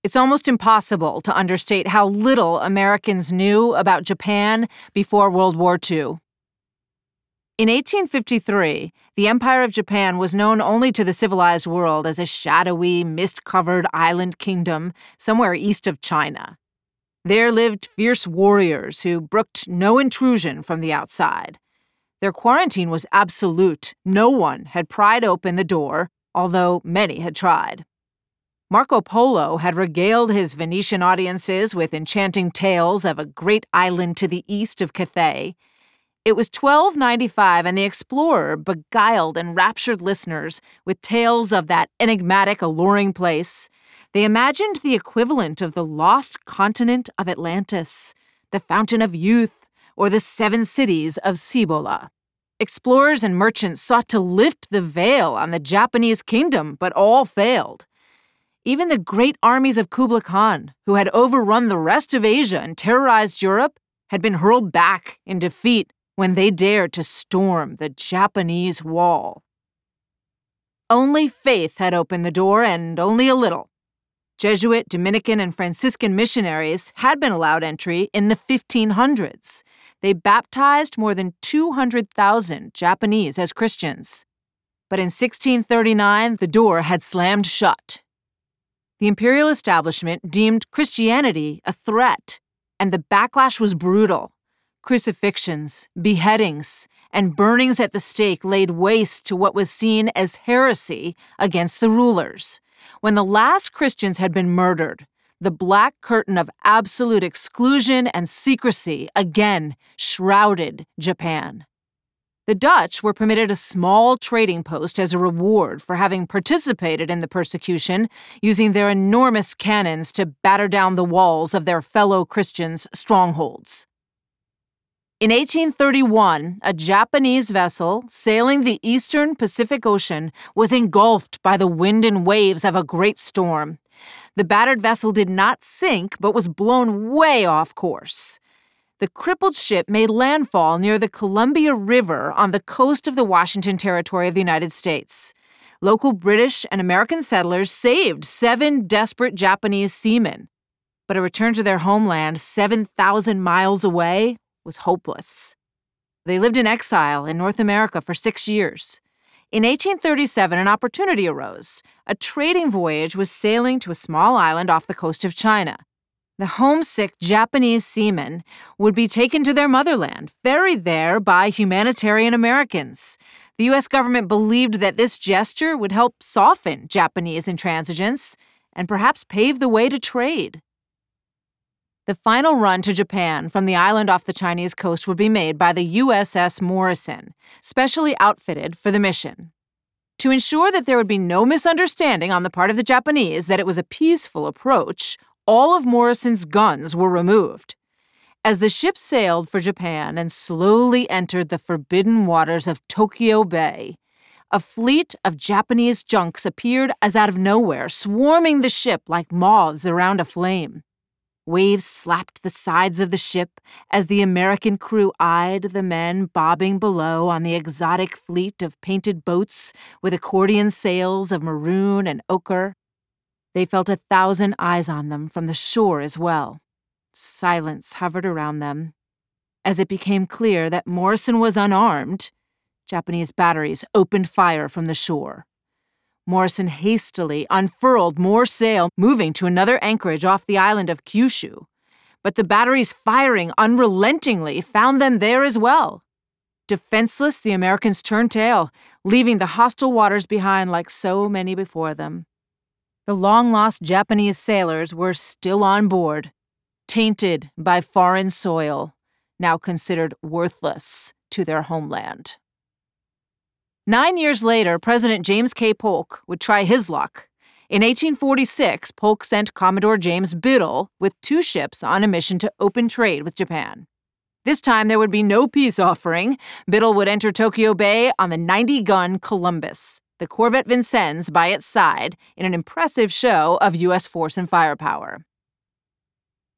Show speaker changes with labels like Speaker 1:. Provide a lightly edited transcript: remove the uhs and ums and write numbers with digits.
Speaker 1: It's almost impossible to understate how little Americans knew about Japan before World War II. In 1853, the Empire of Japan was known only to the civilized world as a shadowy, mist-covered island kingdom somewhere east of China. There lived fierce warriors who brooked no intrusion from the outside. Their quarantine was absolute. No one had pried open the door, although many had tried. Marco Polo had regaled his Venetian audiences with enchanting tales of a great island to the east of Cathay. It was 1295, and the explorer beguiled and raptured listeners with tales of that enigmatic, alluring place. They imagined the equivalent of the lost continent of Atlantis, the Fountain of Youth, or the Seven Cities of Cibola. Explorers and merchants sought to lift the veil on the Japanese kingdom, but all failed. Even the great armies of Kublai Khan, who had overrun the rest of Asia and terrorized Europe, had been hurled back in defeat when they dared to storm the Japanese wall. Only faith had opened the door, and only a little. Jesuit, Dominican, and Franciscan missionaries had been allowed entry in the 1500s. They baptized more than 200,000 Japanese as Christians. But in 1639, the door had slammed shut. The imperial establishment deemed Christianity a threat, and the backlash was brutal. Crucifixions, beheadings, and burnings at the stake laid waste to what was seen as heresy against the rulers. When the last Christians had been murdered, the black curtain of absolute exclusion and secrecy again shrouded Japan. The Dutch were permitted a small trading post as a reward for having participated in the persecution, using their enormous cannons to batter down the walls of their fellow Christians' strongholds. In 1831, a Japanese vessel sailing the eastern Pacific Ocean was engulfed by the wind and waves of a great storm. The battered vessel did not sink, but was blown way off course. The crippled ship made landfall near the Columbia River on the coast of the Washington Territory of the United States. Local British and American settlers saved 7 desperate Japanese seamen, but a return to their homeland 7,000 miles away was hopeless. They lived in exile in North America for 6 years. In 1837, an opportunity arose. A trading voyage was sailing to a small island off the coast of China. The homesick Japanese seamen would be taken to their motherland, ferried there by humanitarian Americans. The U.S. government believed that this gesture would help soften Japanese intransigence and perhaps pave the way to trade. The final run to Japan from the island off the Chinese coast would be made by the USS Morrison, specially outfitted for the mission. To ensure that there would be no misunderstanding on the part of the Japanese that it was a peaceful approach, all of Morrison's guns were removed. As the ship sailed for Japan and slowly entered the forbidden waters of Tokyo Bay, a fleet of Japanese junks appeared as out of nowhere, swarming the ship like moths around a flame. Waves slapped the sides of the ship as the American crew eyed the men bobbing below on the exotic fleet of painted boats with accordion sails of maroon and ochre. They felt 1,000 eyes on them from the shore as well. Silence hovered around them. As it became clear that Morrison was unarmed, Japanese batteries opened fire from the shore. Morrison hastily unfurled more sail, moving to another anchorage off the island of Kyushu. But the batteries firing unrelentingly found them there as well. Defenseless, the Americans turned tail, leaving the hostile waters behind like so many before them. The long-lost Japanese sailors were still on board, tainted by foreign soil, now considered worthless to their homeland. 9 years later, President James K. Polk would try his luck. In 1846, Polk sent Commodore James Biddle with 2 ships on a mission to open trade with Japan. This time, there would be no peace offering. Biddle would enter Tokyo Bay on the 90-gun Columbus, the corvette Vincennes by its side, in an impressive show of U.S. force and firepower.